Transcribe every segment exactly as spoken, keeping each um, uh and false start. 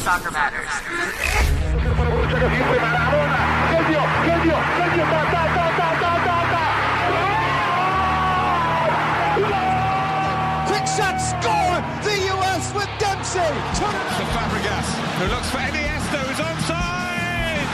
Soccer Matters. Quick shot, score! The U S with Dempsey! To Fabregas, who looks for Iniesta, who's onside!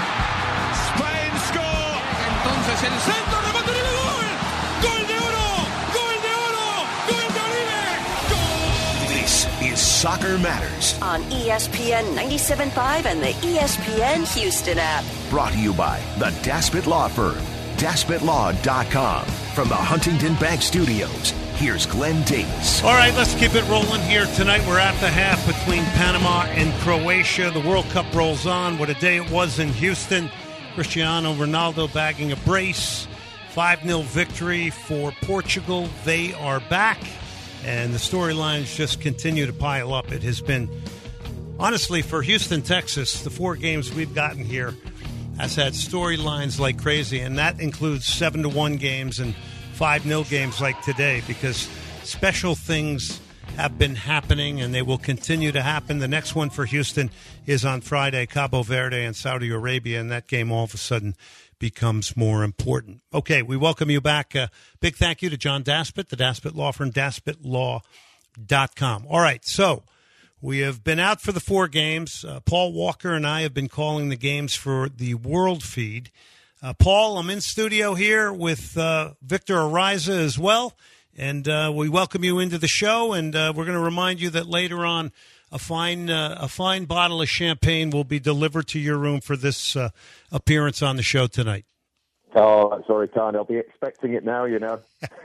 Spain score! Entonces el centro, remate de gol! ¡Gol de oro! ¡Gol de oro! ¡Gol de Oribe! ¡Gol! This is Soccer Matters on E S P N ninety-seven point five and the E S P N Houston app. Brought to you by the Daspit Law Firm, daspit law dot com. From the Huntington Bank Studios, here's Glenn Davis. All right, let's keep it rolling here tonight. We're at the half between Panama and Croatia. The World Cup rolls on. What a day it was in Houston. Cristiano Ronaldo bagging a brace. five nil victory for Portugal. They are back, and the storylines just continue to pile up. It has been, honestly, for Houston, Texas, the four games we've gotten here has had storylines like crazy, and that includes seven to one games and five nil games like today, because special things have been happening and they will continue to happen. The next one for Houston is on Friday, Cabo Verde and Saudi Arabia, and that game all of a sudden becomes more important. Okay, we welcome you back. Uh, big thank you to John Daspit, the Daspit Law Firm, daspit law dot com. All right, so we have been out for the four games. Uh, Paul Walker and I have been calling the games for the World Feed. Uh, Paul, I'm in studio here with uh, Victor Ariza as well, and uh, we welcome you into the show, and uh, we're going to remind you that later on a fine uh, a fine bottle of champagne will be delivered to your room for this uh, appearance on the show tonight. Oh, that's very kind. I'll be expecting it now, you know.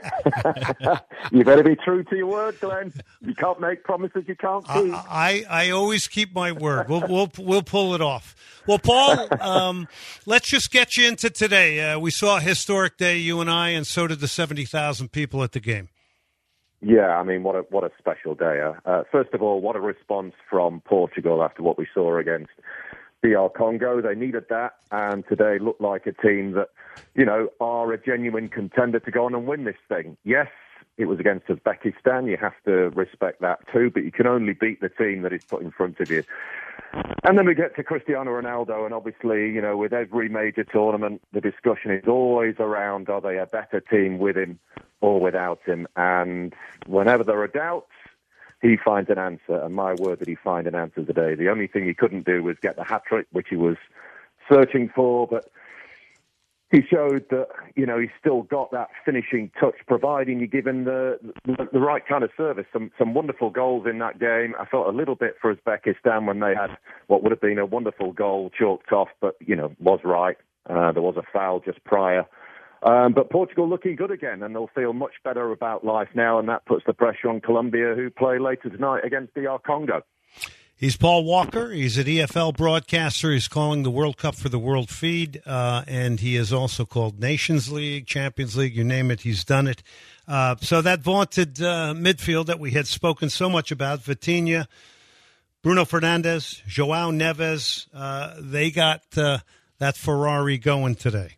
You better be true to your word, Glenn. You can't make promises you can't keep. I, I, I always keep my word. We'll we'll we'll pull it off. Well, Paul, um, let's just get you into today. Uh, we saw a historic day, you and I, and so did the seventy thousand people at the game. Yeah, I mean, what a what a special day. Uh, first of all, what a response from Portugal after what we saw against D R Congo. They needed that, and today looked like a team that, you know, are a genuine contender to go on and win this thing. Yes, it was against Uzbekistan. You have to respect that too, but you can only beat the team that is put in front of you. And then we get to Cristiano Ronaldo, and obviously, you know, with every major tournament, the discussion is always around, are they a better team with him or without him? And whenever there are doubts, he finds an answer, and my word did he find an answer today. The only thing he couldn't do was get the hat-trick, which he was searching for, but he showed that, you know, he's still got that finishing touch, providing you give him the, the the right kind of service. Some some wonderful goals in that game. I felt a little bit for Uzbekistan when they had what would have been a wonderful goal chalked off, but, you know, was right. Uh, there was a foul just prior. Um, but Portugal looking good again, and they'll feel much better about life now, and that puts the pressure on Colombia, who play later tonight against D R Congo. He's Paul Walker. He's an E F L broadcaster. He's calling the World Cup for the World Feed, uh, and he has also called Nations League, Champions League, you name it, he's done it. Uh, so that vaunted uh, midfield that we had spoken so much about, Vitinha, Bruno Fernandes, João Neves, uh, they got uh, that Ferrari going today.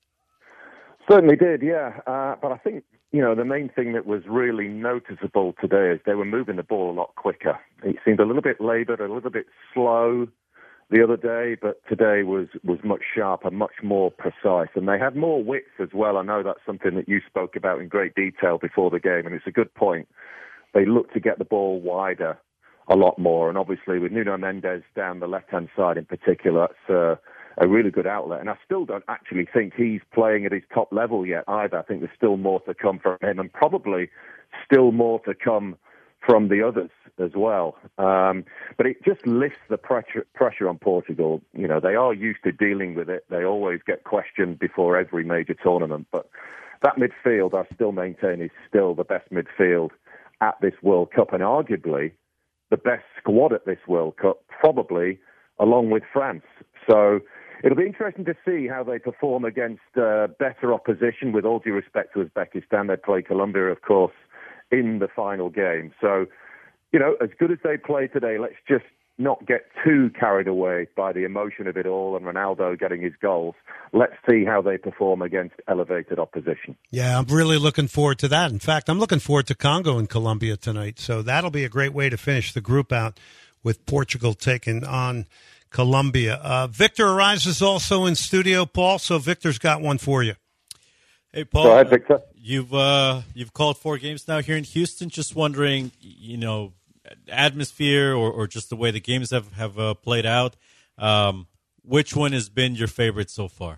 Certainly did, yeah. Uh, but I think, you know, the main thing that was really noticeable today is they were moving the ball a lot quicker. It seemed a little bit laboured, a little bit slow the other day, but today was, was much sharper, much more precise. And they had more width as well. I know that's something that you spoke about in great detail before the game, and it's a good point. They looked to get the ball wider a lot more. And obviously with Nuno Mendes down the left-hand side in particular, that's uh, a really good outlet. And I still don't actually think he's playing at his top level yet either. I think there's still more to come from him, and probably still more to come from the others as well. Um, but it just lifts the pressure, pressure on Portugal. You know, they are used to dealing with it. They always get questioned before every major tournament. But that midfield, I still maintain, is still the best midfield at this World Cup, and arguably the best squad at this World Cup, probably along with France. So it'll be interesting to see how they perform against uh, better opposition. With all due respect to Uzbekistan, they play Colombia, of course, in the final game. So, you know, as good as they play today, let's just not get too carried away by the emotion of it all and Ronaldo getting his goals. Let's see how they perform against elevated opposition. Yeah, I'm really looking forward to that. In fact, I'm looking forward to Congo and Colombia tonight. So that'll be a great way to finish the group out with Portugal taking on Colombia. Uh, Victor Ariz is also in studio, Paul, so Victor's got one for you. Hey, Paul. Go ahead, Victor. You've uh, you've called four games now here in Houston. Just wondering, you know, atmosphere or, or just the way the games have have uh, played out. Um, which one has been your favorite so far?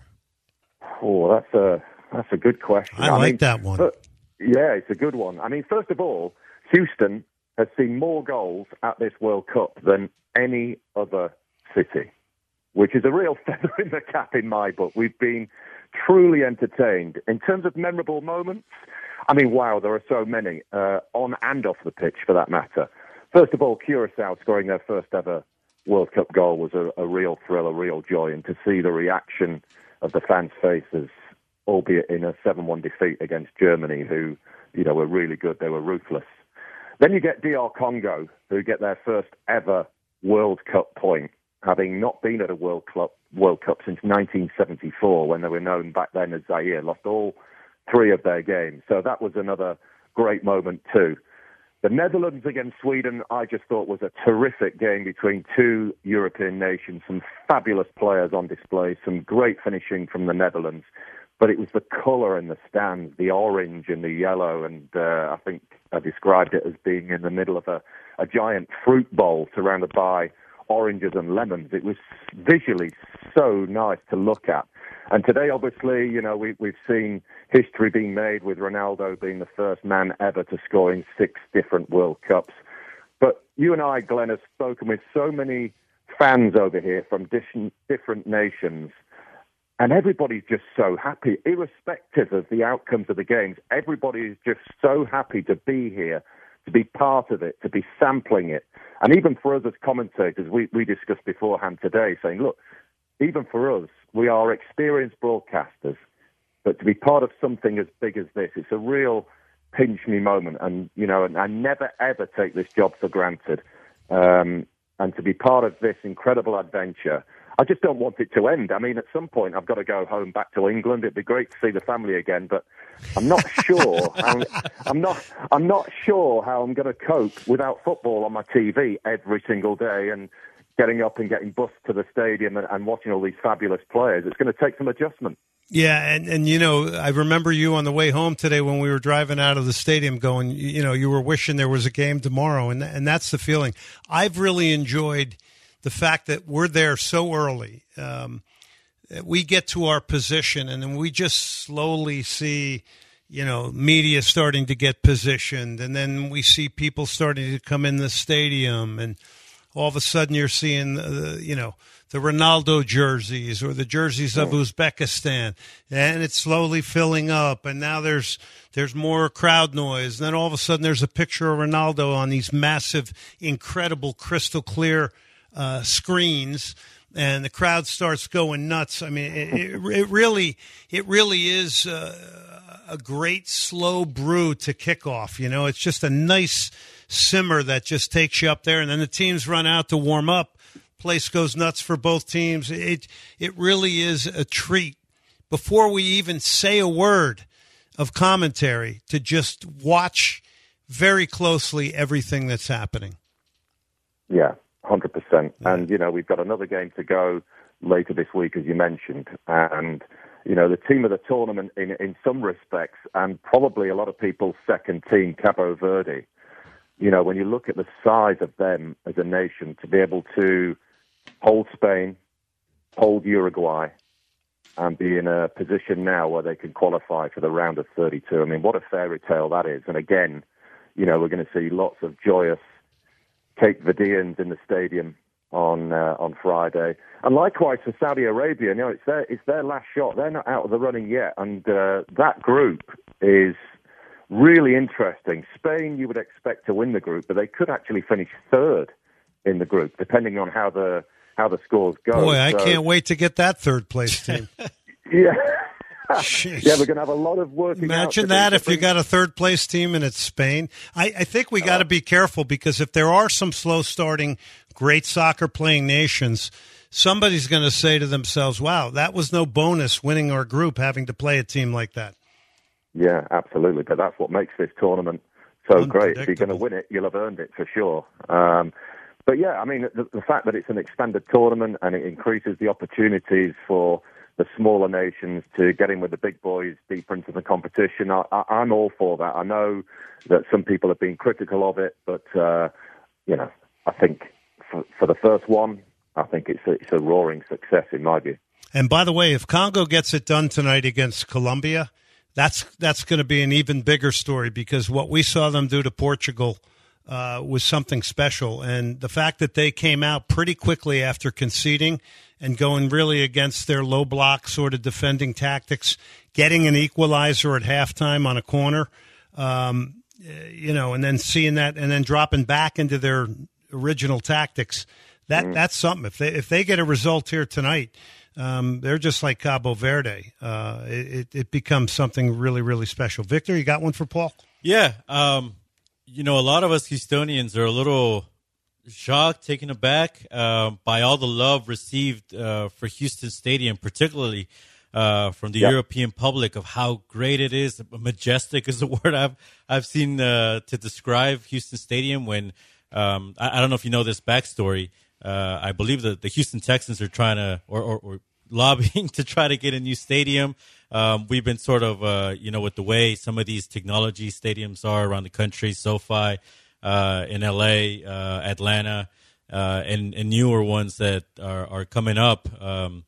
Oh, that's a that's a good question. I, I like mean, that one. But, yeah, it's a good one. I mean, first of all, Houston has seen more goals at this World Cup than any other city, which is a real feather in the cap in my book. We've been truly entertained. In terms of memorable moments, I mean, wow, there are so many, uh, on and off the pitch for that matter. First of all, Curacao scoring their first ever World Cup goal was a, a real thrill, a real joy, and to see the reaction of the fans' faces, albeit in a seven one defeat against Germany, who, you know, were really good. They were ruthless. Then you get D R Congo, who get their first ever World Cup point, having not been at a World Cup World Cup since nineteen seventy-four, when they were known back then as Zaire, lost all three of their games. So that was another great moment too. The Netherlands against Sweden, I just thought was a terrific game between two European nations, some fabulous players on display, some great finishing from the Netherlands. But it was the colour in the stands, the orange and the yellow, and uh, I think I described it as being in the middle of a, a giant fruit bowl surrounded by oranges and lemons. It was visually so nice to look at. And today, obviously, you know, we, we've seen history being made with Ronaldo being the first man ever to score in six different World Cups. But you and I, Glenn, have spoken with so many fans over here from different, different nations, and everybody's just so happy, irrespective of the outcomes of the games. Everybody is just so happy to be here, to be part of it, to be sampling it. And even for us as commentators, we, we discussed beforehand today, saying, look, even for us, we are experienced broadcasters, but to be part of something as big as this, it's a real pinch-me moment. And, you know, and I never, ever take this job for granted. Um, and to be part of this incredible adventure, I just don't want it to end. I mean, at some point, I've got to go home back to England. It'd be great to see the family again, but I'm not sure. I'm, I'm not. I'm not sure how I'm going to cope without football on my T V every single day and getting up and getting bussed to the stadium and, and watching all these fabulous players. It's going to take some adjustment. Yeah, and, and, you know, I remember you on the way home today when we were driving out of the stadium going, you know, you were wishing there was a game tomorrow, and and that's the feeling. I've really enjoyed the fact that we're there so early. Um, we get to our position, and then we just slowly see, you know, media starting to get positioned, and then we see people starting to come in the stadium, and all of a sudden you're seeing, uh, you know, the Ronaldo jerseys or the jerseys of Uzbekistan, and it's slowly filling up, and now there's there's more crowd noise, and then all of a sudden there's a picture of Ronaldo on these massive, incredible, crystal clear uh, screens, and the crowd starts going nuts. I mean, it, it, it really it really is uh, a great slow brew to kick off. You know, it's just a nice simmer that just takes you up there, and then the teams run out to warm up. Place goes nuts for both teams. It it really is a treat before we even say a word of commentary to just watch very closely everything that's happening. Yeah, one hundred percent. And, you know, we've got another game to go later this week, as you mentioned. And, you know, the team of the tournament in, in some respects, and probably a lot of people's second team, Cabo Verde, you know, when you look at the size of them as a nation, to be able to hold Spain, hold Uruguay, and be in a position now where they can qualify for the round of thirty-two. I mean, what a fairy tale that is. And again, you know, we're going to see lots of joyous Cape Verdeans in the stadium on uh, on Friday. And likewise for Saudi Arabia, you know, it's their, it's their last shot. They're not out of the running yet. And uh, that group is really interesting. Spain, you would expect to win the group, but they could actually finish third in the group, depending on how the how the scores go. Boy, I so, can't wait to get that third place team. yeah. Jeez. Yeah, we're going to have a lot of working Imagine out that if bring... you got a third place team and it's Spain. I, I think we got to be careful, because if there are some slow starting, great soccer playing nations, somebody's going to say to themselves, wow, that was no bonus winning our group having to play a team like that. Yeah, absolutely. But that's what makes this tournament so great. If you're going to win it, you'll have earned it for sure. Um, but yeah, I mean, the, the fact that it's an expanded tournament and it increases the opportunities for the smaller nations to get in with the big boys deeper into the competition, I, I, I'm all for that. I know that some people have been critical of it, but, uh, you know, I think for, for the first one, I think it's a, it's a roaring success in my view. And by the way, if Congo gets it done tonight against Colombia, that's that's going to be an even bigger story, because what we saw them do to Portugal uh, was something special. And the fact that they came out pretty quickly after conceding and going really against their low block sort of defending tactics, getting an equalizer at halftime on a corner, um, you know, and then seeing that and then dropping back into their original tactics, that mm. that's something. If they if they get a result here tonight, um, they're just like Cabo Verde. Uh, it, it becomes something really, really special. Victor, you got one for Paul? Yeah. Um, you know, a lot of us Houstonians are a little shocked, taken aback uh, by all the love received uh, for Houston Stadium, particularly uh, from the yep. European public, of how great it is. Majestic is the word I've I've seen uh, to describe Houston Stadium. When um, I, I don't know if you know this backstory. Uh, I believe that the Houston Texans are trying to or, or, or lobbying to try to get a new stadium. Um, we've been sort of, uh, you know, with the way some of these technology stadiums are around the country, SoFi uh, in L A, uh, Atlanta, uh, and, and newer ones that are, are coming up. Um,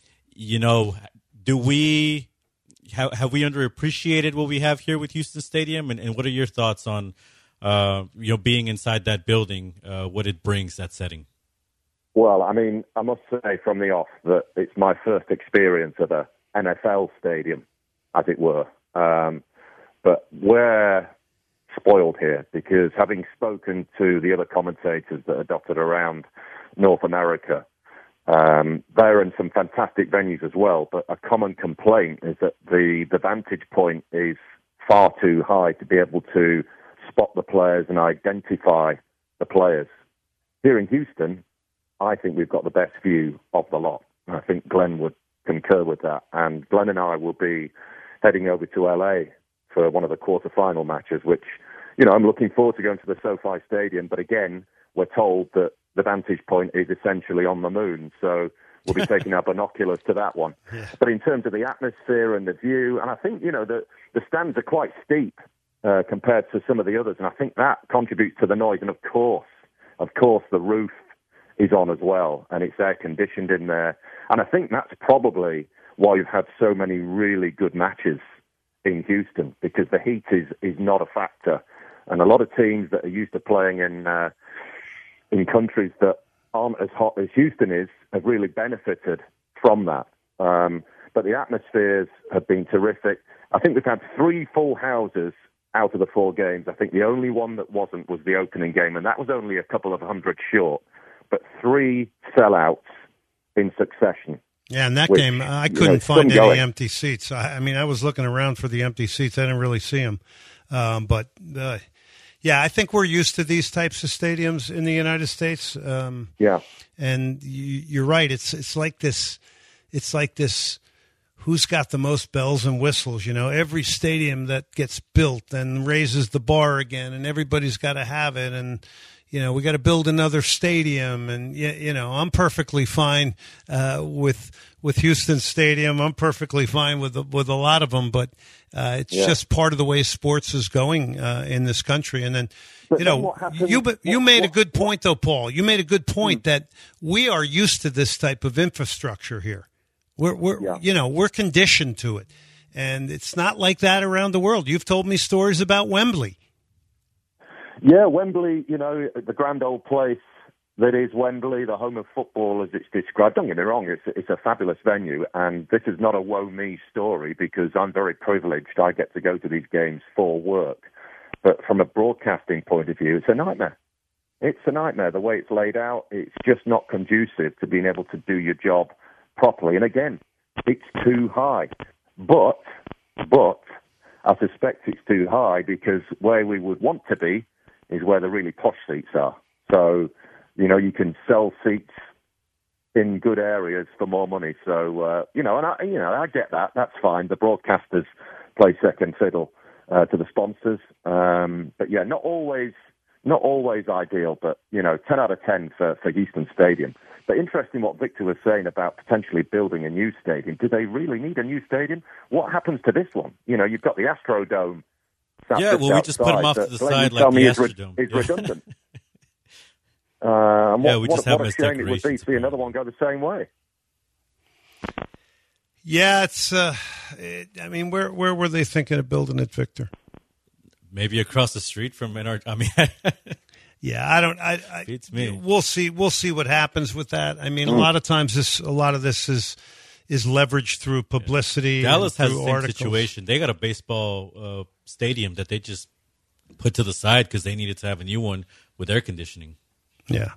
you know, do we have, have we underappreciated what we have here with Houston Stadium? And, and what are your thoughts on, uh, you know, being inside that building, uh, what it brings, that setting? Well, I mean, I must say from the off that it's my first experience of a N F L stadium, as it were. Um, but we're spoiled here because having spoken to the other commentators that are dotted around North America, um, they're in some fantastic venues as well. But a common complaint is that the, the vantage point is far too high to be able to spot the players and identify the players. Here in Houston, I think we've got the best view of the lot. I think Glenn would concur with that. And Glenn and I will be heading over to L A for one of the quarterfinal matches, which, you know, I'm looking forward to going to the SoFi Stadium. But again, we're told that the vantage point is essentially on the moon. So we'll be taking our binoculars to that one. Yeah. But in terms of the atmosphere and the view, and I think, you know, the, the stands are quite steep uh, compared to some of the others. And I think that contributes to the noise. And of course, of course, the roof is on as well, and it's air conditioned in there. And I think that's probably why you've had so many really good matches in Houston, because the heat is, is not a factor. And a lot of teams that are used to playing in uh, in countries that aren't as hot as Houston is have really benefited from that. Um, but the atmospheres have been terrific. I think we've had three full houses out of the four games. I think the only one that wasn't was the opening game, and that was only a couple of hundred short. But three sellouts in succession. Yeah, in that which, game, I couldn't you know, find any going. empty seats. I, I mean, I was looking around for the empty seats. I didn't really see them. Um, but, uh, yeah, I think we're used to these types of stadiums in the United States. Um, yeah. And you, you're right. It's it's like this. It's like this. Who's got the most bells and whistles? You know, every stadium that gets built and raises the bar again, and everybody's got to have it. And you know, we got to build another stadium, and you know, I'm perfectly fine uh, with with Houston Stadium. I'm perfectly fine with with a lot of them, but uh, it's yeah. just part of the way sports is going uh, in this country. And then, but you know, then you you what, made what, a good point, though, Paul. You made a good point hmm. that we are used to this type of infrastructure here. We're we're yeah. you know we're conditioned to it, and it's not like that around the world. You've told me stories about Wembley. Yeah, Wembley, you know, the grand old place that is Wembley, the home of football as it's described. Don't get me wrong, it's, it's a fabulous venue, and this is not a woe me story because I'm very privileged. I get to go to these games for work. But from a broadcasting point of view, it's a nightmare. It's a nightmare. The way it's laid out, it's just not conducive to being able to do your job properly. And again, it's too high. But, but, I suspect it's too high because where we would want to be is where the really posh seats are. So, you know, you can sell seats in good areas for more money. So, uh, you know, and I, you know, I get that. That's fine. The broadcasters play second fiddle uh, to the sponsors. Um, but yeah, not always not always ideal, but, you know, ten out of ten for, for Houston Stadium. But interesting what Victor was saying about potentially building a new stadium. Do they really need a new stadium? What happens to this one? You know, you've got the Astrodome. Yeah, well, we just put them off to the side like the Astrodome. Is redundant. uh, and yeah, what, we just what, have what a shame it would be to see another one go the same way. Yeah, it's. Uh, it, I mean, where where were they thinking of building it, Victor? Maybe across the street from N R. I mean, yeah, I don't. I, I beats me. We'll see. We'll see what happens with that. I mean, mm. a lot of times this, a lot of this is is leveraged through publicity. Yeah. Dallas has the same articles. situation. They got a baseball uh, stadium that they just put to the side because they needed to have a new one with air conditioning. Yeah.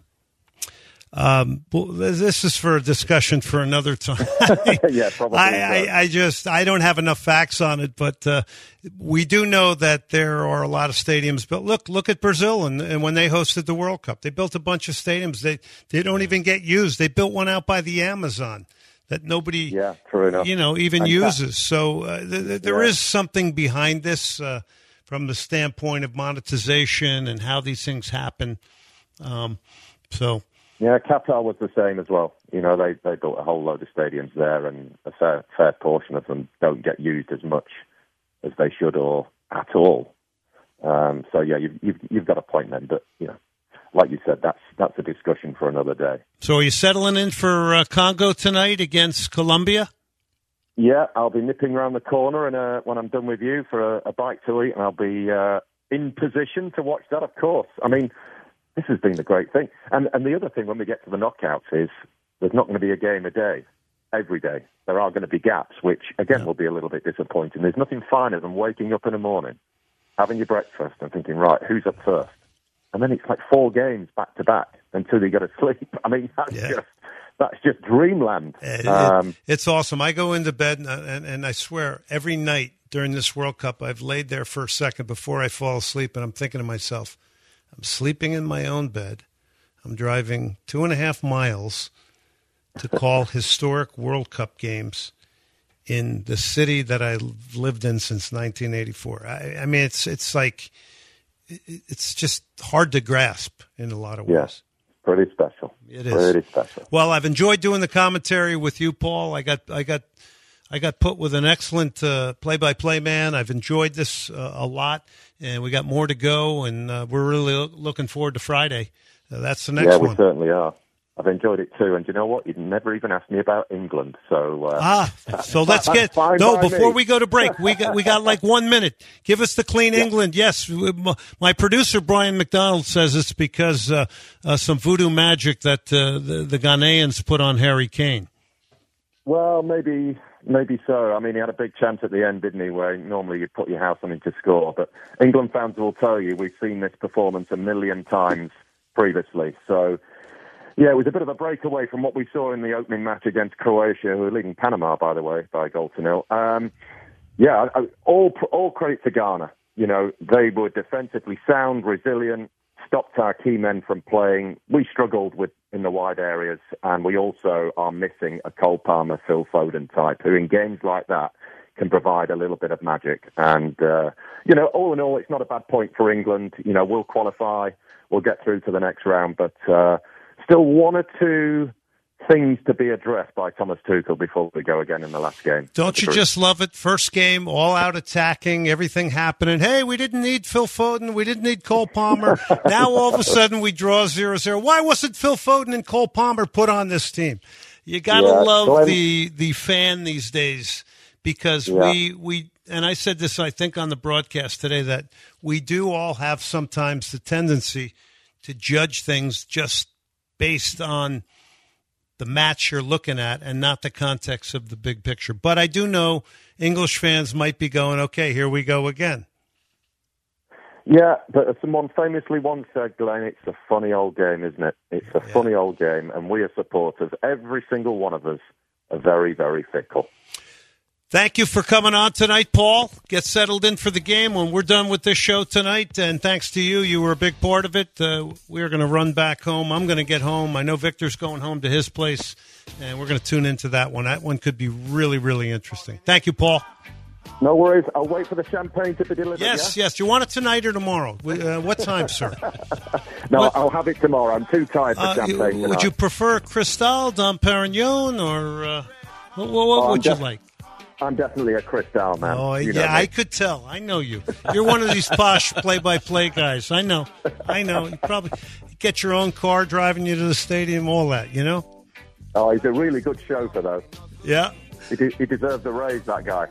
Um, well, this is for a discussion for another time. yeah, probably. I, I, I just I don't have enough facts on it, but uh, we do know that there are a lot of stadiums. But look, look at Brazil, and, and when they hosted the World Cup, they built a bunch of stadiums. They they don't even get used. They built one out by the Amazon that nobody, yeah, true enough. you know, even and uses. that, so uh, th- th- there yeah. is something behind this uh, from the standpoint of monetization and how these things happen. Um, so. Yeah, Qatar was the same as well. You know, they, they built a whole load of stadiums there, and a fair fair portion of them don't get used as much as they should or at all. Um, so yeah, you've, you've you've got a point then, but you know, like you said, that's that's a discussion for another day. So are you settling in for uh, Congo tonight against Colombia? Yeah, I'll be nipping around the corner, and uh, when I'm done with you, for a, a bite to eat, and I'll be uh, in position to watch that. Of course, I mean. This has been the great thing. And and the other thing when we get to the knockouts is there's not going to be a game a day, every day. There are going to be gaps, which, again, yeah. will be a little bit disappointing. There's nothing finer than waking up in the morning, having your breakfast and thinking, right, who's up first? And then it's like four games back-to-back until you go to sleep. I mean, that's yeah. just that's just dreamland. It, um, it, it's awesome. I go into bed, and, and, and I swear, every night during this World Cup, I've laid there for a second before I fall asleep, and I'm thinking to myself, I'm sleeping in my own bed. I'm driving two and a half miles to call historic World Cup games in the city that I lived in since nineteen eighty-four. I, I mean, it's it's like it's just hard to grasp in a lot of ways. Yes, yeah, pretty special. It is pretty special. Well, I've enjoyed doing the commentary with you, Paul. I got I got. I got put with an excellent uh, play-by-play man. I've enjoyed this uh, a lot, and we got more to go, and uh, we're really lo- looking forward to Friday. Uh, that's the next yeah, one. Yeah, we certainly are. I've enjoyed it too, and you know what? You'd never even asked me about England, so uh, ah, so let's get no. Before me. we go to break, we got we got like one minute. Give us the clean yeah. England. Yes, my producer Brian McDonald says it's because uh, uh, some voodoo magic that uh, the, the Ghanaians put on Harry Kane. Well, maybe. Maybe so. I mean, he had a big chance at the end, didn't he, where normally you'd put your house on him to score. But England fans will tell you we've seen this performance a million times previously. So, yeah, it was a bit of a breakaway from what we saw in the opening match against Croatia, who were leading Panama, by the way, by a goal to nil. Um, yeah, all, all credit to Ghana. You know, they were defensively sound, resilient, stopped our key men from playing. We struggled with in the wide areas, and we also are missing a Cole Palmer, Phil Foden type, who in games like that can provide a little bit of magic. And, uh, you know, all in all, it's not a bad point for England. You know, we'll qualify, we'll get through to the next round, but uh, still one or two things to be addressed by Thomas Tuchel before we go again in the last game. Don't you just love it? First game, all out attacking, everything happening. Hey, we didn't need Phil Foden. We didn't need Cole Palmer. Now all of a sudden we draw zero zero. Why wasn't Phil Foden and Cole Palmer put on this team? You got to yeah, love Glenn. the the fan these days because yeah. we, we, and I said this, I think, on the broadcast today, that we do all have sometimes the tendency to judge things just based on the match you're looking at and not the context of the big picture. But I do know English fans might be going, okay, here we go again. Yeah, but as someone famously once said, Glenn, it's a funny old game, isn't it? It's a yeah. funny old game, and we are supporters, every single one of us, are very, very fickle. Thank you for coming on tonight, Paul. Get settled in for the game when we're done with this show tonight. And thanks to you, you were a big part of it. Uh, we're going to run back home. I'm going to get home. I know Victor's going home to his place, and we're going to tune into that one. That one could be really, really interesting. Thank you, Paul. No worries. I'll wait for the champagne to be delivered. Yes, yeah? yes. You want it tonight or tomorrow? Uh, what time, sir? No, What- I'll have it tomorrow. I'm too tired for Uh, champagne you- tonight. would you prefer Cristal, Dom Perignon, or uh, what, what Oh, I'm would you def- like? I'm definitely a Cristal man. Oh, You know yeah, me. I could tell. I know you. You're one of these posh play-by-play guys. I know. I know. You probably get your own car driving you to the stadium, all that, you know? Oh, he's a really good chauffeur, though. Yeah. He, de- he deserves a raise, that guy.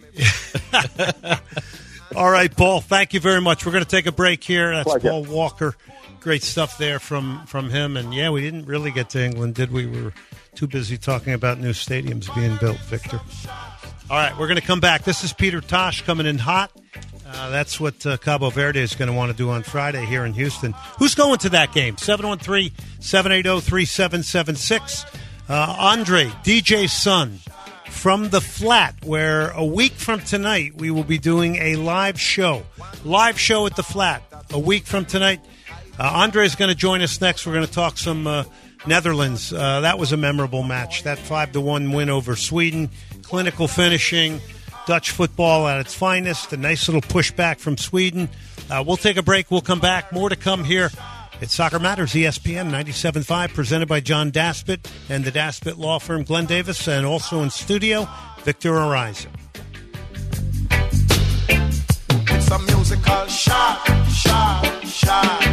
All right, Paul, thank you very much. We're going to take a break here. That's Pleasure. Paul Walker. Great stuff there from, from him. And, yeah, we didn't really get to England, did we? We were too busy talking about new stadiums being built, Victor. All right, we're going to come back. This is Peter Tosh coming in hot. Uh, that's what uh, Cabo Verde is going to want to do on Friday here in Houston. Who's going to that game? seven one three, seven eight zero, three seven seven six. Uh, Andre, D J's son, from the Flat, where a week from tonight we will be doing a live show. Live show at the Flat. A week from tonight. Uh, Andre is going to join us next. We're going to talk some uh, Netherlands. Uh, that was a memorable match. That five to one win over Sweden. Clinical finishing. Dutch football at its finest. A nice little pushback from Sweden. Uh, we'll take a break. We'll come back. More to come here. It's Soccer Matters, E S P N ninety-seven point five, presented by John Daspit and the Daspit Law Firm, Glenn Davis, and also in studio, Victor Ariza. It's a musical shot, shot, shot.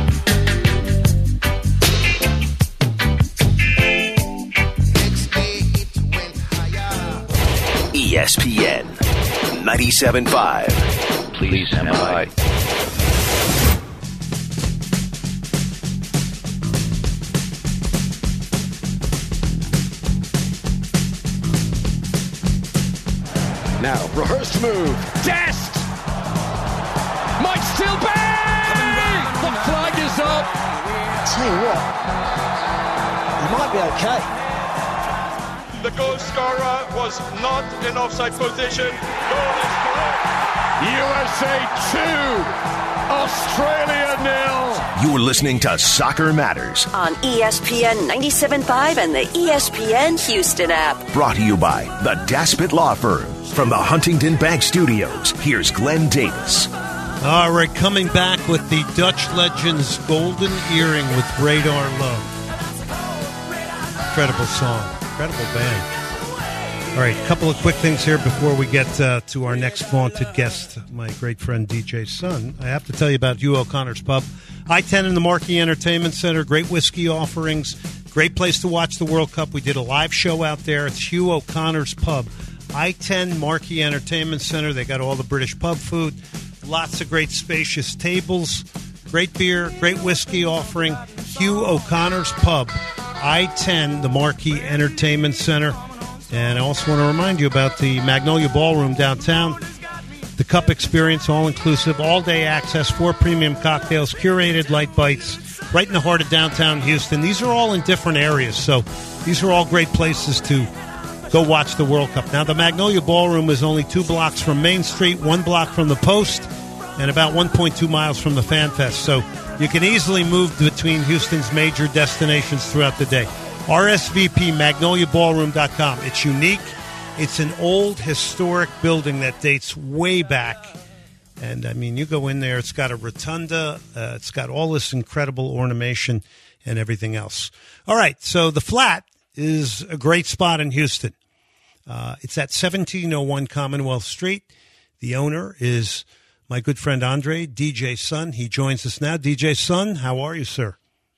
Next day it went higher. E S P N ninety-seven point five. Please stand by. Now, rehearsed move. Dest! Might still be! The flag is up! Tell you what, he might be okay. The goal scorer was not in offside position. Goal is correct. U S A two, Australia nil. You're listening to Soccer Matters, On E S P N ninety-seven point five and the E S P N Houston app. brought to you by the Daspit Law Firm. From the Huntington Bank Studios, here's Glenn Davis. All right, coming back with the Dutch Legends Golden Earring with Radar Love. Incredible song. Incredible band. All right, a couple of quick things here before we get uh, to our next vaunted guest, my great friend D J's son. I have to tell you about Hugh O'Connor's Pub. I ten in the Marquee Entertainment Center, great whiskey offerings, great place to watch the World Cup. We did a live show out there. It's Hugh O'Connor's Pub. I ten Marquee Entertainment Center. They got all the British pub food, lots of great spacious tables, great beer, great whiskey offering. Hugh O'Connor's Pub, I ten, the Marquee Entertainment Center. And I also want to remind you about the Magnolia Ballroom downtown. The Cup Experience, all-inclusive, all-day access, four premium cocktails, curated light bites, right in the heart of downtown Houston. These are all in different areas, so these are all great places to go watch the World Cup. Now, the Magnolia Ballroom is only two blocks from Main Street, one block from the Post, and about one point two miles from the Fan Fest. So you can easily move between Houston's major destinations throughout the day. R S V P, magnolia ballroom dot com. It's unique. It's an old historic building that dates way back. And, I mean, you go in there, it's got a rotunda, uh, it's got all this incredible ornamentation and everything else. All right, so the Flat is a great spot in Houston. Uh, it's at seventeen oh one Commonwealth Street. The owner is my good friend Andre, D J's son. He joins us now. D J's son, how are you, sir?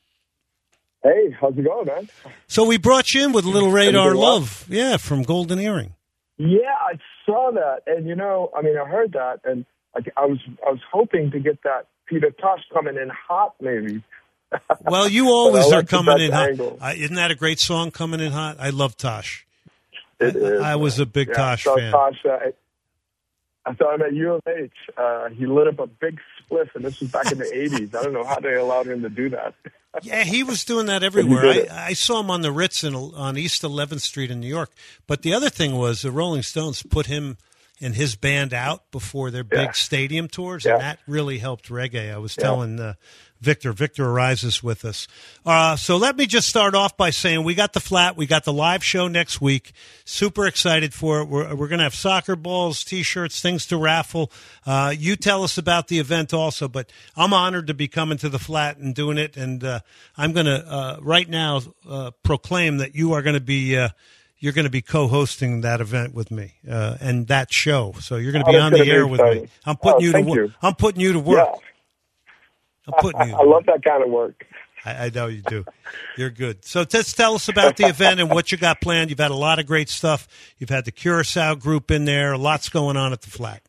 Hey, how's it going, man? So we brought you in with a little Radar Everything well? Love. Yeah, from Golden Earring. Yeah, I saw that, and you know, I mean, I heard that, and I, I was, I was hoping to get that Peter Tosh coming in hot, maybe. Well, you always I are like the coming Dutch in hot. angle. Uh, isn't that a great song, Coming in Hot? I love Tosh. It is. I was a big yeah, Tosh so fan. Tosh, uh, I saw him at U of H. Uh, he lit up a big spliff, and this was back in the eighties. I don't know how they allowed him to do that. Yeah, he was doing that everywhere. did it. I, I saw him on the Ritz in, on East eleventh Street in New York. But the other thing was the Rolling Stones put him and his band out before their big Yeah. stadium tours, Yeah. and that really helped reggae. I was Yeah. telling uh, Victor. Victor arises with us. Uh, so let me just start off by saying we got the flat. We got the live show next week. Super excited for it. We're, we're going to have soccer balls, T-shirts, things to raffle. Uh, you tell us about the event also, but I'm honored to be coming to the flat and doing it. And uh, I'm going to uh, right now uh, proclaim that you are going to be uh, you're going to be co-hosting that event with me uh, and that show. So you're going to Oh, be that's on the gonna be air with me. exciting. I'm putting Oh, you to thank work. you. I'm putting you to work. Yeah. I'm putting you. I love that kind of work. I, I know you do. You're good. So just tell us about the event and what you got planned. You've had a lot of great stuff. You've had the Curacao group in there. Lots going on at the flat.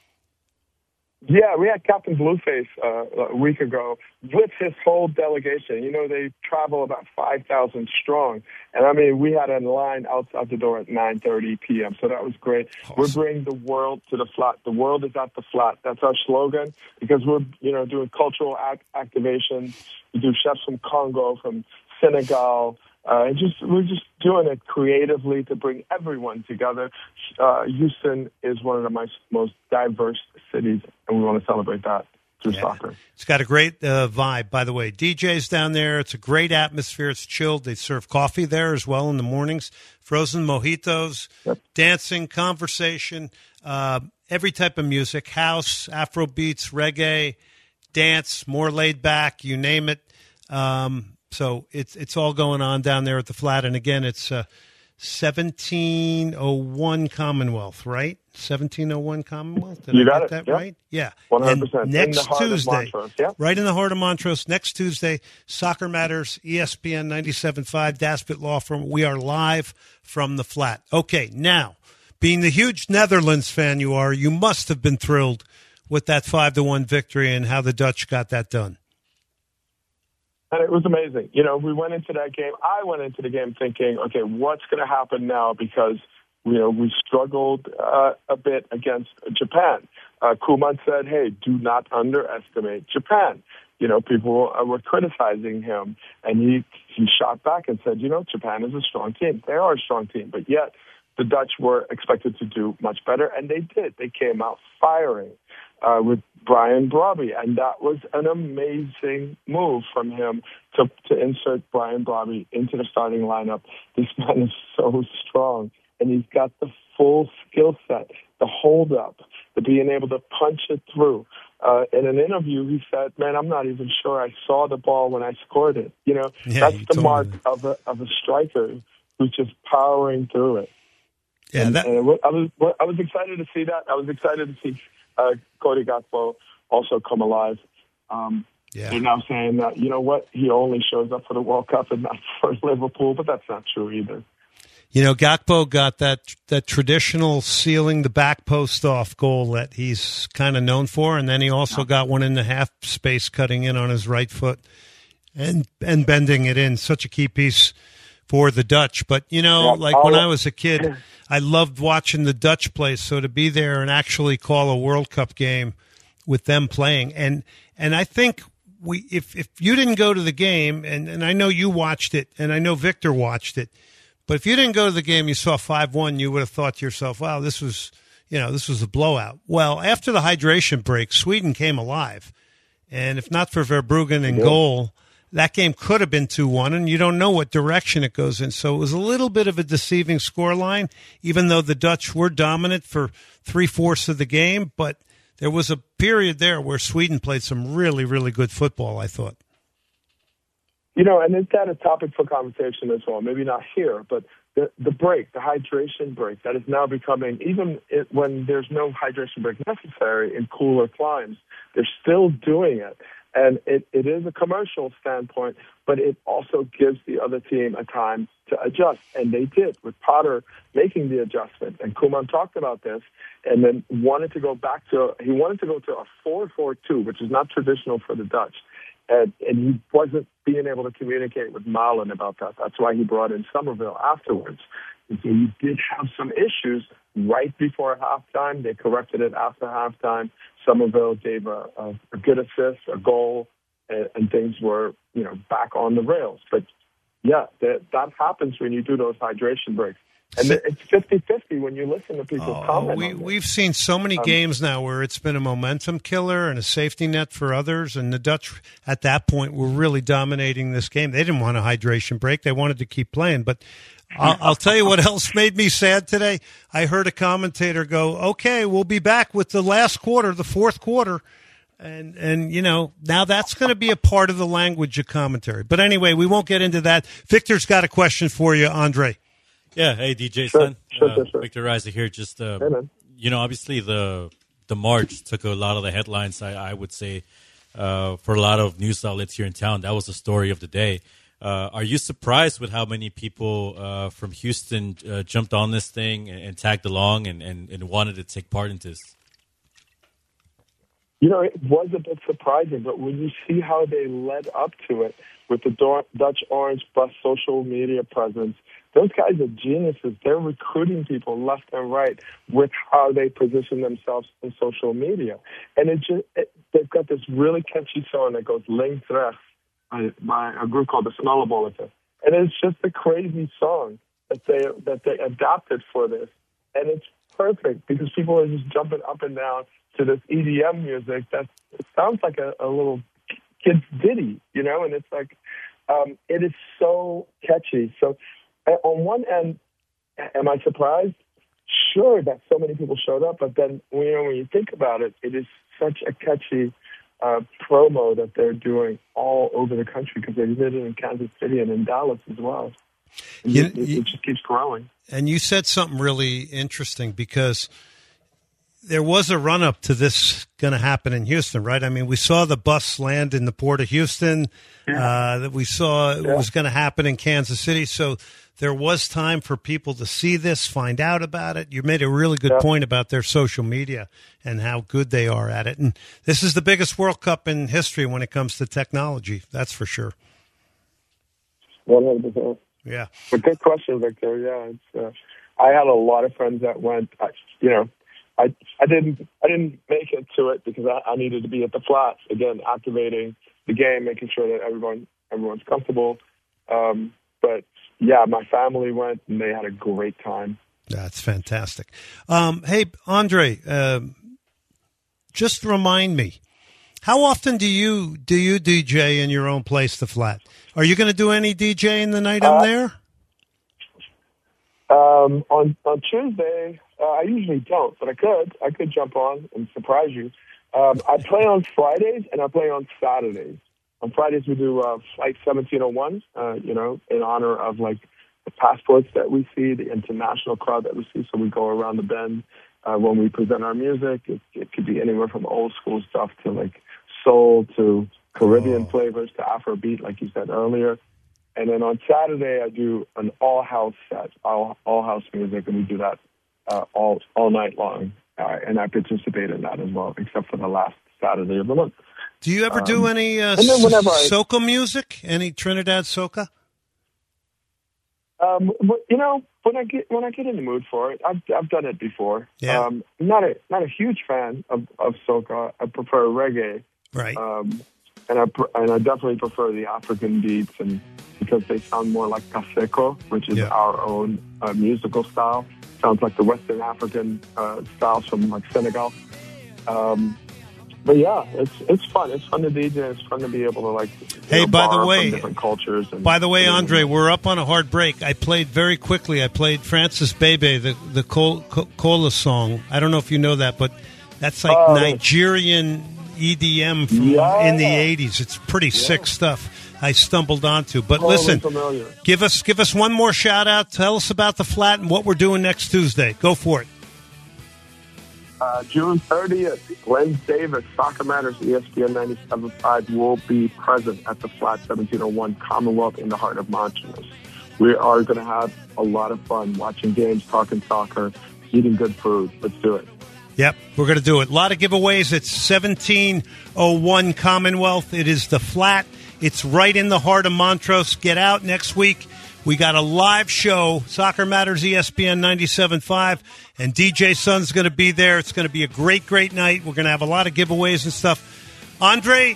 Yeah, we had Captain Blueface uh, a week ago with his whole delegation. You know, they travel about five thousand strong. And, I mean, we had a line outside the door at nine thirty p.m., so that was great. Awesome. We're bringing the world to the flat. The world is at the flat. That's our slogan because we're, you know, doing cultural act- activation. We do chefs from Congo, from Senegal. Uh, and just we're just doing it creatively to bring everyone together. Uh, Houston is one of the most, most diverse cities, and we want to celebrate that through Yeah. soccer. It's got a great uh, vibe, by the way. D Js down there. It's a great atmosphere. It's chilled. They serve coffee there as well in the mornings. Frozen mojitos, Yep. dancing, conversation, uh, every type of music, house, Afro beats, reggae, dance, more laid back, you name it. Um, so it's it's all going on down there at the flat. And again, it's uh, seventeen oh one Commonwealth, right? seventeen oh one Commonwealth? Did You I got get it. that Yep. right? Yeah. one hundred percent. And In next the heart of Tuesday, Montrose, yeah. right in the heart of Montrose, next Tuesday, Soccer Matters, E S P N ninety-seven point five, Daspit Law Firm. We are live from the flat. Okay, now, being the huge Netherlands fan you are, you must have been thrilled with that five to one victory and how the Dutch got that done. And it was amazing. You know, we went into that game. I went into the game thinking, okay, what's going to happen now? Because, you know, we struggled uh, a bit against Japan. Uh, Koeman said, hey, do not underestimate Japan. You know, people uh, were criticizing him, and he, he shot back and said, you know, Japan is a strong team. They are a strong team, but yet the Dutch were expected to do much better, and they did. They came out firing uh, with Brian Brobby, and that was an amazing move from him to, to insert Brian Brobby into the starting lineup. This man is so strong, and he's got the full skill set, the hold-up, the being able to punch it through. Uh, in an interview, he said, man, I'm not even sure I saw the ball when I scored it. You know, Yeah, that's he the told mark me of a, of a striker who's just powering through it. Yeah, and, that, and it was, I was I was excited to see that. I was excited to see uh, Cody Gakpo also come alive. Um, Yeah. They're now saying that, you know what, he only shows up for the World Cup and not for Liverpool, but that's not true either. You know, Gakpo got that that traditional sealing the back post off goal that he's kind of known for, and then he also got one in the half space, cutting in on his right foot and and bending it in. Such a key piece for the Dutch. But, you know, Yeah, like when I'll- I was a kid, I loved watching the Dutch play. So to be there and actually call a World Cup game with them playing, and and I think we if if you didn't go to the game, and, and I know you watched it, and I know Victor watched it, but if you didn't go to the game, you saw five one, you would have thought to yourself, wow, this was, you know, this was a blowout. Well, after the hydration break, Sweden came alive. And if not for Verbruggen in goal, that game could have been two one, and you don't know what direction it goes in. So it was a little bit of a deceiving scoreline, even though the Dutch were dominant for three-fourths of the game. But there was a period there where Sweden played some really, really good football, I thought. You know, and is that a topic for conversation as well? Maybe not here, but the the break, the hydration break, that is now becoming, even it, when there's no hydration break necessary in cooler climes, they're still doing it. And it, it is a commercial standpoint, but it also gives the other team a time to adjust. And they did, with Potter making the adjustment. And Koeman talked about this and then wanted to go back to, he wanted to go to a four four two, which is not traditional for the Dutch. And, and he wasn't being able to communicate with Malen about that. That's why he brought in Somerville afterwards. And so you did have some issues right before halftime. They corrected it after halftime. Somerville gave a, a, a good assist, a goal, and, and things were, you know, back on the rails. But yeah, that, that happens when you do those hydration breaks. And it's fifty-fifty when you listen to people's Oh, comments. we, we've seen so many Um, games now where it's been a momentum killer and a safety net for others, and the Dutch at that point were really dominating this game. They didn't want a hydration break. They wanted to keep playing. But I'll, I'll tell you what else made me sad today. I heard a commentator go, okay, we'll be back with the last quarter, the fourth quarter. And, and you know, now that's going to be a part of the language of commentary. But anyway, we won't get into that. Victor's got a question for you, Andre. Yeah, hey D J Sure, son, sure, uh, sure, sure. Victor Reiser here. Just uh, Hey, man. you know, obviously the the march took a lot of the headlines. I, I would say uh, for a lot of news outlets here in town, that was the story of the day. Uh, are you surprised with how many people uh, from Houston uh, jumped on this thing and, and tagged along and, and, and wanted to take part in this? You know, it was a bit surprising, but when you see how they led up to it with the Dor- Dutch Orange plus social media presence, those guys are geniuses. They're recruiting people left and right with how they position themselves in social media. And it just it, they've got this really catchy song that goes Links Rechts by, by a group called the Smellebolletjes. And it's just a crazy song that they that they adapted for this. And it's perfect because people are just jumping up and down to this E D M music that it sounds like a, a little kid's ditty, you know, and it's like, um, it is so catchy. So on one end, am I surprised? Sure that so many people showed up, but then, you know, when you think about it, it is such a catchy uh, promo that they're doing all over the country because they did it in Kansas City and in Dallas as well. You, it, it, you, it just keeps growing. And you said something really interesting because there was a run-up to this going to happen in Houston, right? I mean, we saw the bus land in the port of Houston. Yeah. Uh, that we saw it Yeah. was going to happen in Kansas City. So there was time for people to see this, find out about it. You made a really good Yeah. point about their social media and how good they are at it. And this is the biggest World Cup in history when it comes to technology. That's for sure. one hundred percent. Yeah. But good question, Victor. Yeah, it's, uh, I had a lot of friends that went. I, you know, I I didn't I didn't make it to it because I, I needed to be at the flats again, activating the game, making sure that everyone everyone's comfortable. Um, but yeah, my family went and they had a great time. That's fantastic. Um, hey, Andre, uh, just remind me, how often do you do you D J in your own place, the Flat? Are you going to do any DJing the night I'm Uh, there? Um, on on Tuesday, uh, I usually don't, but I could. I could jump on and surprise you. Um, I play on Fridays and I play on Saturdays. On Fridays we do uh, Flight seventeen oh one, uh, you know, in honor of like the passports that we see, the international crowd that we see. So we go around the bend uh, when we present our music. It, it could be anywhere from old school stuff to like soul to Caribbean Oh. flavors to Afrobeat, like you said earlier. And then on Saturday, I do an all-house set, all, all-house music, and we do that uh, all all night long. Uh, and I participate in that as well, except for the last Saturday of the month. Do you ever do um, any uh, and then whenever I- soca music? Any Trinidad soca? Um, but, you know, when I get when I get in the mood for it, I've I've done it before. Yeah. Um, not a not a huge fan of, of soca. I prefer reggae. Right. Um, and I pr- and I definitely prefer the African beats, and because they sound more like Kaseko, which is Yeah. our own uh, musical style. Sounds like the Western African uh, styles from like Senegal. Um, but yeah, it's it's fun. It's fun to D J. It's fun to be able to like. you Hey, know, by the borrow way- from different cultures. And, By the way, and- Andre, we're up on a hard break. I played very quickly. I played Francis Bebe, the the Col- Co- Cola song. I don't know if you know that, but that's like Oh, Nigerian E D M from Yeah. in the eighties. It's pretty sick stuff. I stumbled onto. But Totally listen, familiar. give us give us one more shout out. Tell us about the Flat and what we're doing next Tuesday. Go for it. Uh, June thirtieth, Glenn Davis, Soccer Matters, E S P N ninety-seven point five will be present at the Flat seventeen oh one Commonwealth in the heart of Montrose. We are going to have a lot of fun watching games, talking soccer, eating good food. Let's do it. Yep, we're going to do it. A lot of giveaways. It's seventeen oh one Commonwealth. It is the Flat. It's right in the heart of Montrose. Get out next week. We got a live show, Soccer Matters, E S P N ninety-seven point five, and D J Sun's going to be there. It's going to be a great, great night. We're going to have a lot of giveaways and stuff. Andre,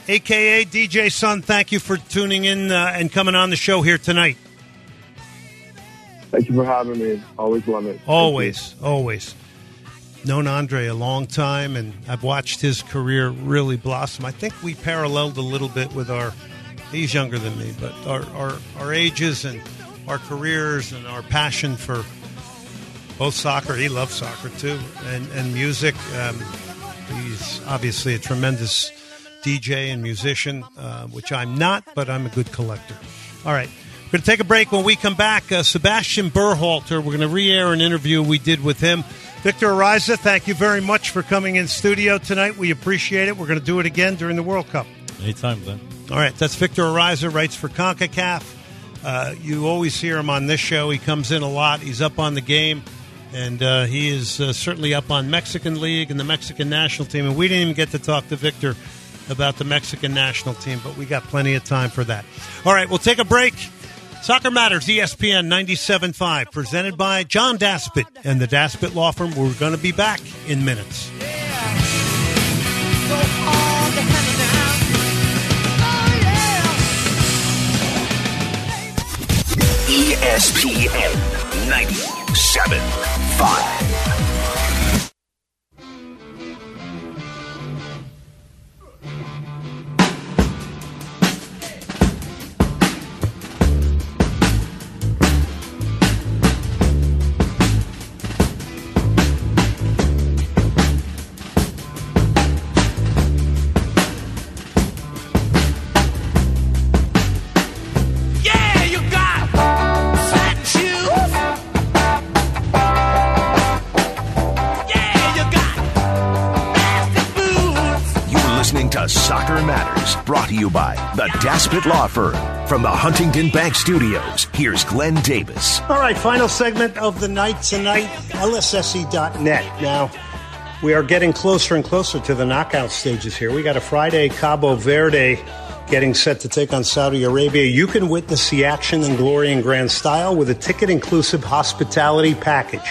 a k a. D J Sun. Thank you for tuning in uh, and coming on the show here tonight. Thank you for having me. Always love it. Always, always. Known Andre a long time, and I've watched his career really blossom. I think we paralleled a little bit with our, he's younger than me, but our, our, our ages and our careers and our passion for both soccer. He loves soccer too, and, and music. Um, he's obviously a tremendous D J and musician, uh, which I'm not, but I'm a good collector. All right. We're going to take a break. When we come back, uh, Sebastian Berhalter, we're going to re-air an interview we did with him. Victor Ariza, thank you very much for coming in studio tonight. We appreciate it. We're going to do it again during the World Cup. Anytime, Glenn. All right, that's Victor Ariza, writes for CONCACAF. Uh, you always hear him on this show. He comes in a lot. He's up on the game, and uh, he is uh, certainly up on Mexican League and the Mexican national team. And we didn't even get to talk to Victor about the Mexican national team, but we got plenty of time for that. All right, we'll take a break. Soccer Matters, E S P N ninety-seven point five, presented by John Daspit and the Daspit Law Firm. We're going to be back in minutes. E S P N ninety-seven point five. Soccer Matters, brought to you by the Daspit Law Firm. From the Huntington Bank Studios, here's Glenn Davis. All right, final segment of the night tonight, L S S E dot net. Now, we are getting closer and closer to the knockout stages here. We got a Friday, Cabo Verde getting set to take on Saudi Arabia. You can witness the action and glory in grand style with a ticket-inclusive hospitality package.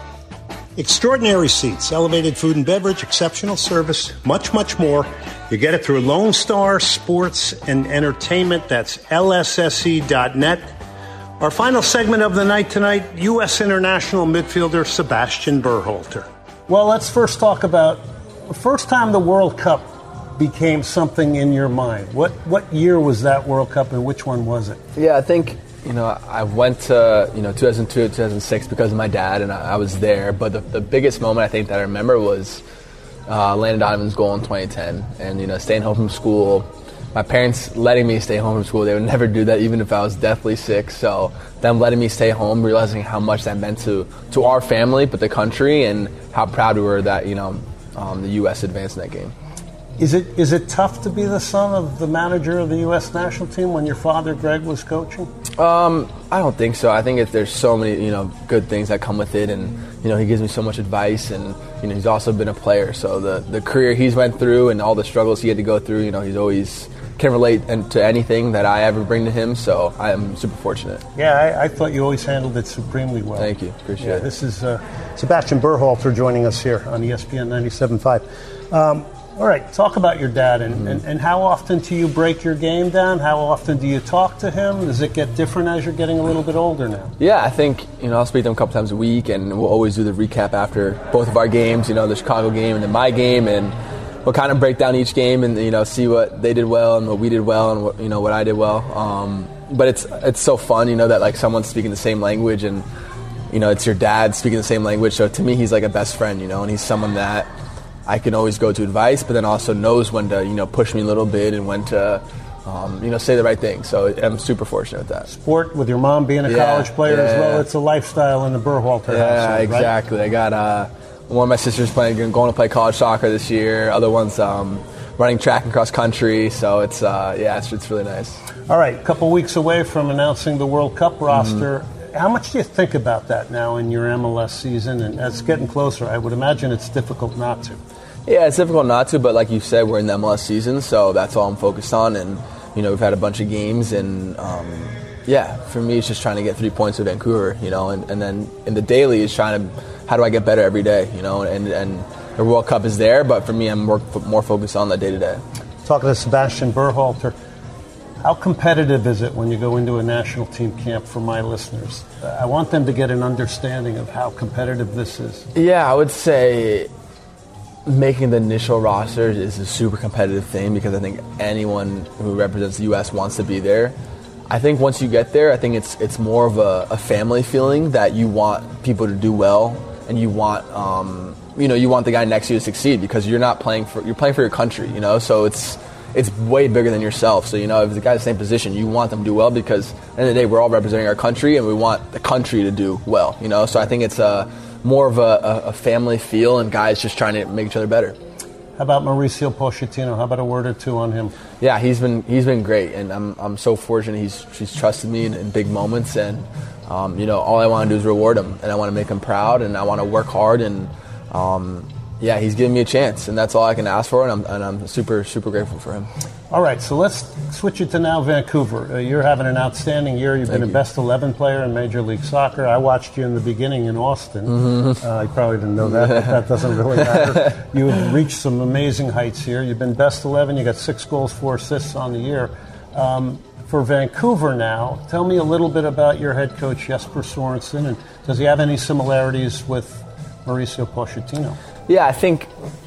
Extraordinary seats, elevated food and beverage, exceptional service, much, much more. You get it through Lone Star Sports and Entertainment. That's L S S E dot net. Our final segment of the night tonight, U S international midfielder Sebastian Berhalter. Well, let's first talk about the first time the World Cup became something in your mind. What what year was that World Cup, and which one was it? Yeah, I think, you know, I went to, you know, two thousand two, two thousand six because of my dad, and I, I was there. But the, the biggest moment I think that I remember was uh, Landon Donovan's goal in twenty ten. And, you know, staying home from school, my parents letting me stay home from school. They would never do that even if I was deathly sick. So them letting me stay home, realizing how much that meant to, to our family, but the country, and how proud we were that, you know, um, the U S advanced in that game. Is it is it tough to be the son of the manager of the U S national team when your father, Greg, was coaching? Um, I don't think so. I think it, there's so many, you know, good things that come with it, and, you know, he gives me so much advice, and, you know, he's also been a player. So the, the career he's went through and all the struggles he had to go through, you know, he's always can relate to anything that I ever bring to him. So I am super fortunate. Yeah, I, I thought you always handled it supremely well. Thank you. Appreciate yeah, it. This is uh, Sebastian Berhalter joining us here on E S P N ninety-seven point five. Um, All right, talk about your dad, and, mm-hmm. and, and how often do you break your game down? How often do you talk to him? Does it get different as you're getting a little bit older now? Yeah, I think, you know, I'll speak to him a couple times a week, and we'll always do the recap after both of our games, you know, the Chicago game and then my game, and we'll kind of break down each game and, you know, see what they did well and what we did well and what, you know, what I did well. Um, but it's it's so fun, you know, that, like, someone's speaking the same language, and, you know, it's your dad speaking the same language. So to me, he's like a best friend, you know, and he's someone that I can always go to advice, but then also knows when to, you know, push me a little bit and when to, um, you know, say the right thing. So I'm super fortunate with that. Sport, with your mom being a yeah, college player yeah, as well, yeah. It's a lifestyle in the Berhalter household, Yeah, right? exactly. I got uh, one of my sisters playing, going to play college soccer this year. Other one's um, running track and cross country. So it's, uh, yeah, it's, it's really nice. All right, a couple weeks away from announcing the World Cup roster. Mm-hmm. How much do you think about that now in your M L S season? And as it's getting closer, I would imagine it's difficult not to. Yeah, it's difficult not to, but like you said, we're in the M L S season, so that's all I'm focused on. And, you know, we've had a bunch of games, and, um, yeah, for me, it's just trying to get three points with Vancouver, you know, and, and then in the daily is trying to, how do I get better every day, you know, and, and the World Cup is there, but for me, I'm more, more focused on the day-to-day. talking to Sebastian Berhalter. How competitive is it when you go into a national team camp for my listeners? I want them to get an understanding of how competitive this is. Yeah, I would say making the initial roster is a super competitive thing because I think anyone who represents the U S wants to be there. I think once you get there, I think it's it's more of a, a family feeling that you want people to do well and you want um, you know you want the guy next to you to succeed because you're not playing for you're playing for your country, you know. So it's it's way bigger than yourself. So, you know, if the guy's in the same position, you want them to do well because at the end of the day, we're all representing our country and we want the country to do well, you know. So I think it's a, more of a, a family feel and guys just trying to make each other better. How about Mauricio Pochettino? How about a word or two on him? Yeah, he's been he's been great, and I'm I'm so fortunate he's he's trusted me in, in big moments, and um, you know, all I want to do is reward him, and I want to make him proud, and I want to work hard, and um, yeah, he's giving me a chance, and that's all I can ask for, and I'm, and I'm super, super grateful for him. All right, so let's switch it to now Vancouver. Uh, you're having an outstanding year. You've Thank been you. a best eleven player in Major League Soccer. I watched you in the beginning in Austin. Mm-hmm. Uh, you probably didn't know that, but that doesn't really matter. You've reached some amazing heights here. You've been best eleven. You got six goals, four assists on the year. Um, for Vancouver now, tell me a little bit about your head coach, Jesper Sorensen, and does he have any similarities with Mauricio Pochettino? Yeah, I think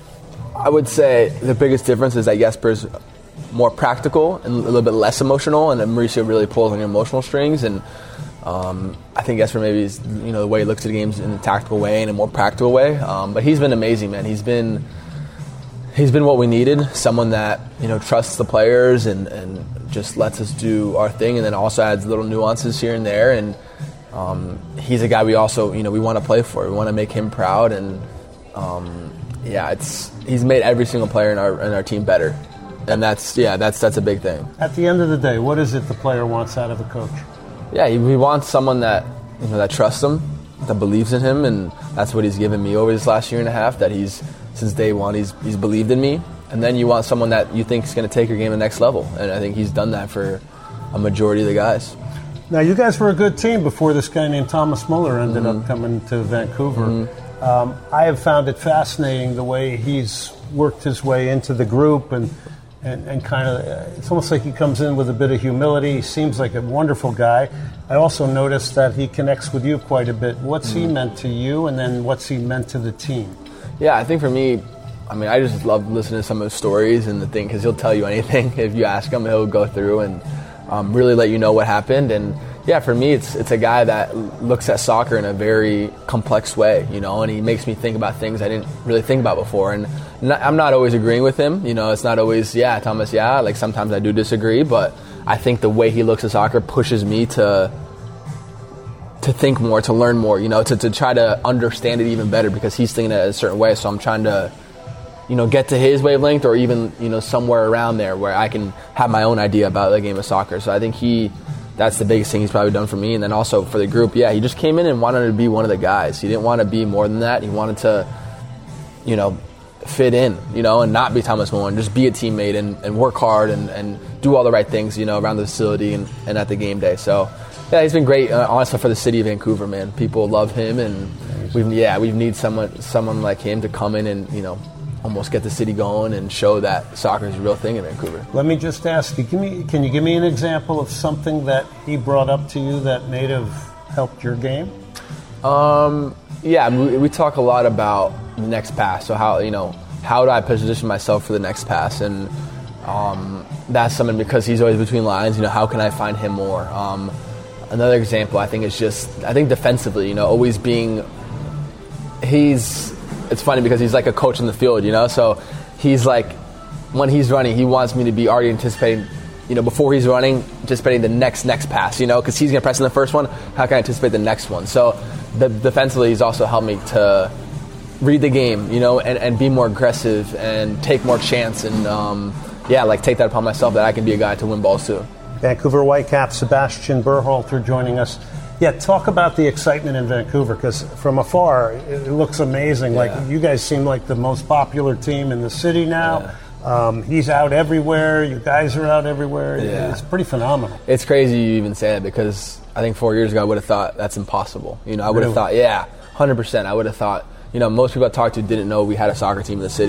I would say the biggest difference is that Jesper's more practical and a little bit less emotional, and Mauricio really pulls on your emotional strings. And um, I think Jesper maybe is, you know, the way he looks at games in a tactical way and a more practical way. Um, but he's been amazing, man. He's been he's been what we needed. Someone that, you know, trusts the players and, and just lets us do our thing, and then also adds little nuances here and there. And um, he's a guy we also, you know, we want to play for. We want to make him proud, and um, yeah, it's he's made every single player in our in our team better. And that's yeah, that's that's a big thing. At the end of the day, what is it the player wants out of a coach? Yeah, he, he wants someone that, you know, that trusts him, that believes in him, and that's what he's given me over this last year and a half. That he's since day one, he's he's believed in me. And then you want someone that you think is going to take your game to the next level, and I think he's done that for a majority of the guys. Now, you guys were a good team before this guy named Thomas Muller ended mm-hmm. up coming to Vancouver. Mm-hmm. Um, I have found it fascinating the way he's worked his way into the group and. And, and kind of, it's almost like he comes in with a bit of humility. He seems like a wonderful guy. I also noticed that he connects with you quite a bit. What's mm. he meant to you, and then what's he meant to the team? Yeah, I think for me, I mean, I just love listening to some of his stories and the thing, because he'll tell you anything. If you ask him, he'll go through and um, really let you know what happened. And yeah, for me, it's it's a guy that looks at soccer in a very complex way, you know, and he makes me think about things I didn't really think about before. And not, I'm not always agreeing with him, you know, it's not always, yeah, Thomas, yeah, like sometimes I do disagree, but I think the way he looks at soccer pushes me to to think more, to learn more, you know, to, to try to understand it even better, because he's thinking it a certain way, so I'm trying to, you know, get to his wavelength, or even, you know, somewhere around there where I can have my own idea about the game of soccer. So I think he... that's the biggest thing he's probably done for me. And then also for the group, yeah, he just came in and wanted to be one of the guys. He didn't want to be more than that. He wanted to, you know, fit in, you know, and not be Thomas Muller, and just be a teammate and, and work hard and, and do all the right things, you know, around the facility and, and at the game day. So, yeah, he's been great, uh, honestly, for the city of Vancouver, man. People love him, and we've, yeah, we need someone, someone like him to come in and, you know, almost get the city going and show that soccer is a real thing in Vancouver. Let me just ask you, give me, can you give me an example of something that he brought up to you that may have helped your game? Um, yeah, we, we talk a lot about the next pass. So how, you know, how do I position myself for the next pass? And um, that's something, because he's always between lines, you know, how can I find him more? Um, another example, I think, is just, I think defensively, you know, always being, he's, it's funny because he's like a coach in the field, you know, so he's like, when he's running, he wants me to be already anticipating, you know, before he's running, anticipating the next, next pass, you know, because he's going to press in the first one, how can I anticipate the next one? So the, defensively, he's also helped me to read the game, you know, and, and be more aggressive and take more chance and, um, yeah, like take that upon myself that I can be a guy to win balls too. Vancouver Whitecaps, Sebastian Berhalter joining us. Yeah, talk about the excitement in Vancouver, because from afar, it looks amazing. Yeah. Like, you guys seem like the most popular team in the city now. Yeah. Um, he's out everywhere. You guys are out everywhere. Yeah. It's pretty phenomenal. It's crazy you even say that, because I think four years ago I would have thought that's impossible. You know, I would have really? thought, yeah, one hundred percent. I would have thought, you know, most people I talked to didn't know we had a soccer team in the city.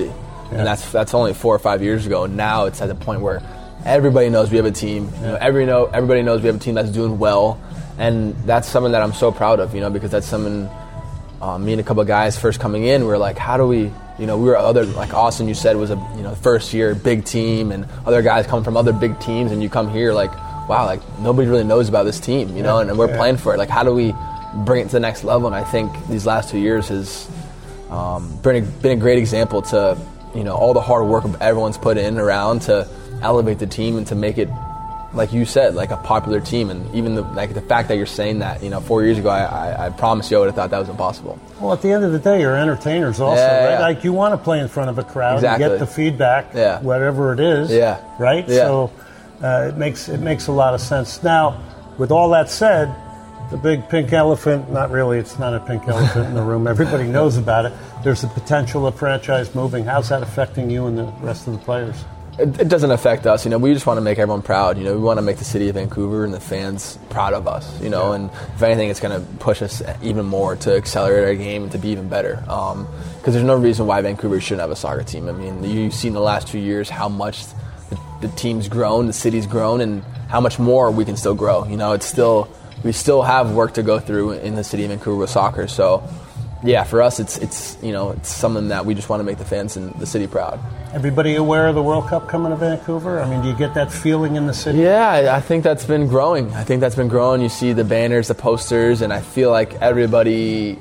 Yeah. And that's that's only four or five years ago. Now it's at the point where everybody knows we have a team. You know, every know everybody knows we have a team that's doing well, and that's something that I'm so proud of. You know, because that's something. Um, me and a couple of guys first coming in, we were like, how do we? You know, we were other like Austin. You said was a you know first year big team, and other guys come from other big teams, and you come here like, wow, like nobody really knows about this team. You know, and, and we're yeah. playing for it. Like, how do we bring it to the next level? And I think these last two years has um, been a, been a great example to you know all the hard work everyone's put in around to elevate the team and to make it, like you said, like a popular team. And even the like the fact that you're saying that, you know, four years ago, I, I, I promise you I would have thought that was impossible. Well, at the end of the day, you're entertainers also, yeah, right? Yeah. Like you want to play in front of a crowd exactly. and get the feedback, yeah. whatever it is, yeah. right? Yeah. So uh, it makes it makes a lot of sense. Now, with all that said, the big pink elephant, not really, it's not a pink elephant in the room. Everybody knows about it. There's the potential of franchise moving. How's that affecting you and the rest of the players? It, it doesn't affect us. You know, we just want to make everyone proud. You know, we want to make the city of Vancouver and the fans proud of us, you know, yeah. and if anything, it's going to push us even more to accelerate our game and to be even better. Because um, there's no reason why Vancouver shouldn't have a soccer team. I mean, you've seen the last two years how much the, the team's grown, the city's grown, and how much more we can still grow. You know, it's still, we still have work to go through in the city of Vancouver with soccer. So, yeah, for us, it's it's you know it's something that we just want to make the fans and the city proud. Everybody aware of the World Cup coming to Vancouver? I mean, do you get that feeling in the city? Yeah, I think that's been growing. I think that's been growing. You see the banners, the posters, and I feel like everybody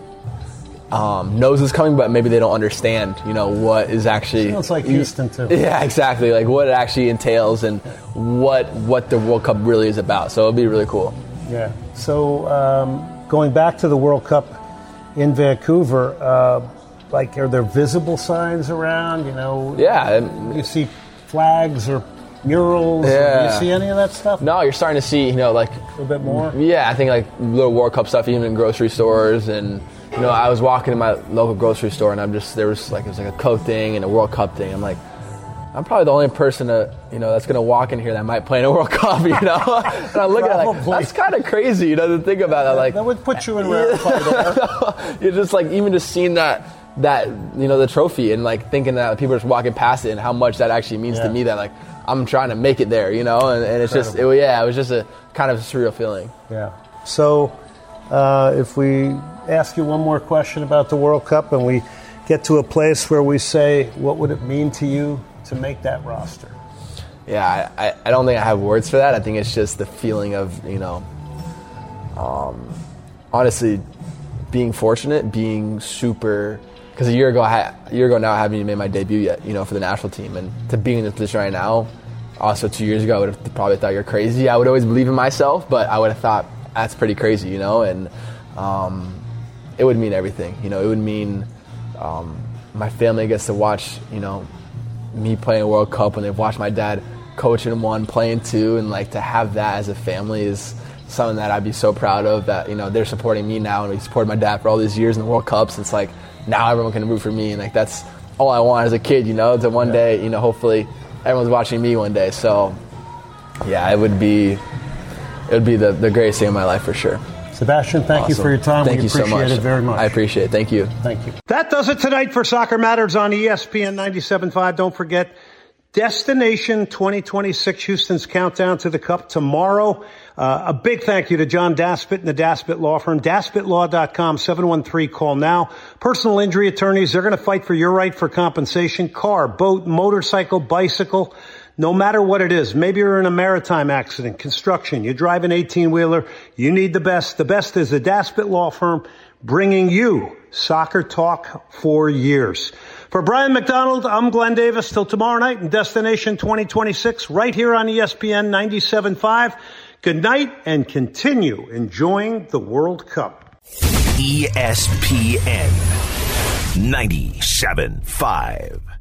um, knows it's coming, but maybe they don't understand, you know, what is actually... Sounds like Houston, too. Yeah, exactly. Like what it actually entails and what what the World Cup really is about. So it'll be really cool. Yeah. So um, going back to the World Cup in Vancouver, uh, like, are there visible signs around? You know, yeah, you see flags or murals. Yeah. Or you see any of that stuff? No, you're starting to see, you know, like a little bit more. Yeah, I think like little World Cup stuff, even in grocery stores. And you know, I was walking in my local grocery store, and I'm just there was like it was like a Coke thing and a World Cup thing. I'm like, I'm probably the only person to, you know, that's going to walk in here that might play in a World Cup, you know? And I'm looking at it like, that's kind of crazy, you know, to think about that. Like, that would put you in rarefied air. You're just like, even just seeing that, that, you know, the trophy and like thinking that people are just walking past it and how much that actually means yeah. to me that like, I'm trying to make it there, you know? And, and it's just, it, yeah, it was just a kind of a surreal feeling. Yeah. So uh, if we ask you one more question about the World Cup and we get to a place where we say, what would it mean to you to make that roster? Yeah, I, I don't think I have words for that. I think it's just the feeling of, you know, um, honestly, being fortunate, being super, because a year ago, I had, a year ago now, I haven't even made my debut yet, you know, for the national team. And to be in this position right now, also two years ago, I would have probably thought you're crazy. I would always believe in myself, but I would have thought that's pretty crazy, you know, and um, it would mean everything. You know, it would mean um, my family gets to watch, you know, me playing a World Cup, when they've watched my dad coach in one, playing two, and like to have that as a family is something that I'd be so proud of, that, you know, they're supporting me now and we supported my dad for all these years in the World Cups. It's like now everyone can root for me, and like that's all I want as a kid, you know, to one yeah. day, you know, hopefully everyone's watching me one day. So yeah, it would be it would be the, the greatest thing in my life for sure. Sebastian, thank awesome. you for your time. Thank we you appreciate so much. it very much. I appreciate it. Thank you. Thank you. That does it tonight for Soccer Matters on E S P N ninety-seven point five. Don't forget, Destination twenty twenty-six, Houston's countdown to the Cup tomorrow. Uh, a big thank you to John Daspit and the Daspit Law Firm. Daspit Law dot com, seven one three, call now. Personal injury attorneys, they're going to fight for your right for compensation. Car, boat, motorcycle, bicycle, no matter what it is. Maybe you're in a maritime accident, construction, you drive an eighteen-wheeler, you need the best. The best is the Daspit Law Firm, bringing you soccer talk for years. For Brian McDonald, I'm Glenn Davis. Till tomorrow night in Destination twenty twenty-six, right here on E S P N ninety-seven point five. Good night, and continue enjoying the World Cup. E S P N ninety-seven point five.